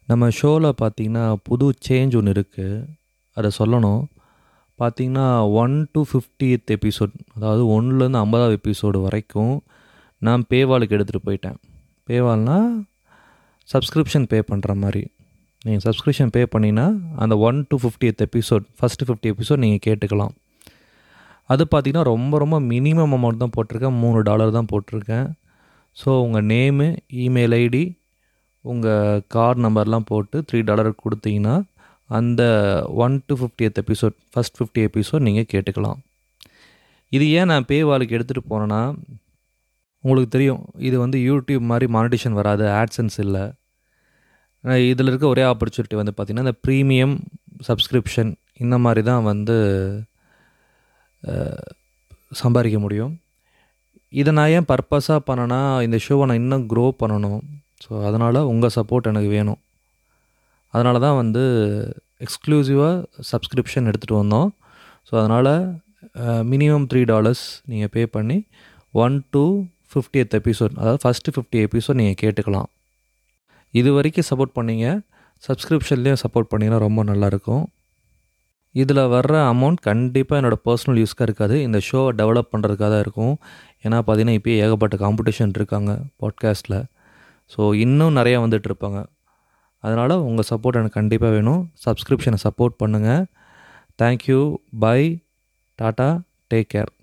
நம்ம ஷோவில் பார்த்தீங்கன்னா புது சேஞ்ச் ஒன்று இருக்குது, அதை சொல்லணும். பார்த்தீங்கன்னா 1 to 50th எபிசோட், அதாவது 1லேருந்து 50வது எபிசோடு வரைக்கும் நான் பேவாலுக்கு எடுத்துகிட்டு போயிட்டேன். பேவால்னால் சப்ஸ்கிரிப்ஷன் பே பண்ணுற மாதிரி. நீங்கள் சப்ஸ்கிரிப்ஷன் பே பண்ணிங்கன்னா அந்த 1 to 50th episode, first 50 episode நீங்கள் கேட்டுக்கலாம். அது பார்த்திங்கன்னா ரொம்ப ரொம்ப மினிமம் அமௌண்ட் தான் போட்டிருக்கேன், $3 தான் போட்டிருக்கேன். ஸோ உங்கள் நேமு, இமெயில் ஐடி, உங்கள் கார்டு நம்பர்லாம் போட்டு $3 கொடுத்தீங்கன்னா அந்த 1 to 50th episode, first 50 episode நீங்கள் கேட்டுக்கலாம். இது ஏன் நான் பேவாலுக்கு எடுத்துகிட்டு போனேன்னா, உங்களுக்கு தெரியும் இது வந்து யூடியூப் மாதிரி மானிட்டேஷன் வராது, ஆட்சன்ஸ் இல்லை. இதில் இருக்க ஒரே ஆப்பர்ச்சுனிட்டி வந்து பார்த்திங்கன்னா இந்த ப்ரீமியம் சப்ஸ்கிரிப்ஷன், இந்த மாதிரி தான் வந்து சம்பாதிக்க முடியும். இதை நான் ஏன் பர்பஸாக பண்ணேன்னா, இந்த ஷோவை நான் இன்னும் க்ரோ பண்ணணும். ஸோ அதனால் உங்கள் சப்போர்ட் எனக்கு வேணும். அதனால தான் வந்து எக்ஸ்க்ளூசிவாக சப்ஸ்கிரிப்ஷன் எடுத்துகிட்டு வந்தோம். ஸோ அதனால் மினிமம் $3 நீங்கள் பே பண்ணி 1 to 50th எபிசோட், அதாவது ஃபஸ்ட்டு 50 எபிசோட் நீங்கள் கேட்டுக்கலாம். இது வரைக்கும் சப்போர்ட் பண்ணிங்க, சப்ஸ்கிரிப்ஷன்லேயும் சப்போர்ட் பண்ணிங்கன்னா ரொம்ப நல்லாயிருக்கும். இதில் வர்ற அமௌண்ட் கண்டிப்பாக என்னோடய பர்சனல் யூஸ்க்காக இருக்காது, இந்த ஷோவை டெவலப் பண்ணுறதுக்காக தான் இருக்கும். ஏன்னா பார்த்தீங்கன்னா இப்போ ஏகப்பட்ட காம்படிஷன் இருக்காங்க பாட்காஸ்ட்டில். ஸோ இன்னும் நிறையா வந்துட்டு இருப்பாங்க. அதனால் உங்கள் சப்போர்ட் எனக்கு கண்டிப்பாக வேணும். சப்ஸ்கிரிப்ஷனை சப்போர்ட் பண்ணுங்கள். Thank you, bye, tata, take care.